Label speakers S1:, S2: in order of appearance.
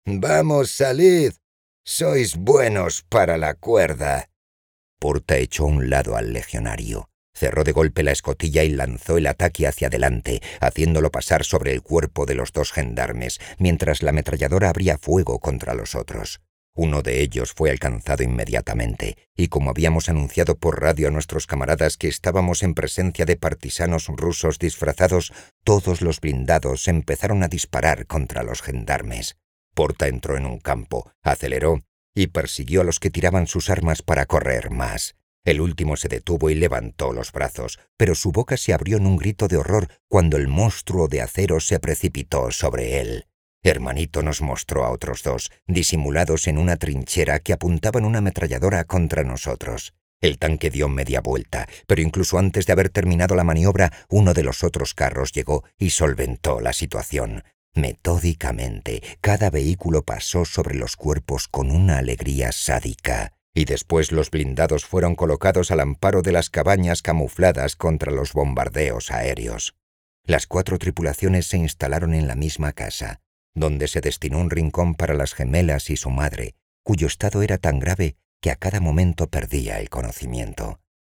S1: «Vamos, salid. Sois buenos para la cuerda». Porta echó a un lado al legionario, cerró de golpe la escotilla y lanzó el ataque hacia adelante, haciéndolo pasar sobre el cuerpo de los 2 gendarmes, mientras la ametralladora abría fuego contra los otros. Uno de ellos fue alcanzado inmediatamente, y como habíamos anunciado por radio a nuestros camaradas que estábamos en presencia de partisanos rusos disfrazados, todos los blindados empezaron a disparar contra los gendarmes. Porta entró en un campo, aceleró y persiguió a los que tiraban sus armas para correr más. El último se detuvo y levantó los brazos, pero su boca se abrió en un grito de horror cuando el monstruo de acero se precipitó sobre él. Hermanito nos mostró a otros 2, disimulados en una trinchera que apuntaban una ametralladora contra nosotros. El tanque dio media vuelta, pero incluso antes de haber terminado la maniobra, uno de los otros carros llegó y solventó la situación. Metódicamente, cada vehículo pasó sobre los cuerpos con una alegría sádica, y después los blindados fueron colocados al amparo de las cabañas camufladas contra los bombardeos aéreos. Las 4 tripulaciones se instalaron en la misma casa, donde se destinó un rincón para las gemelas y su madre, cuyo estado era tan grave que a cada momento perdía el conocimiento.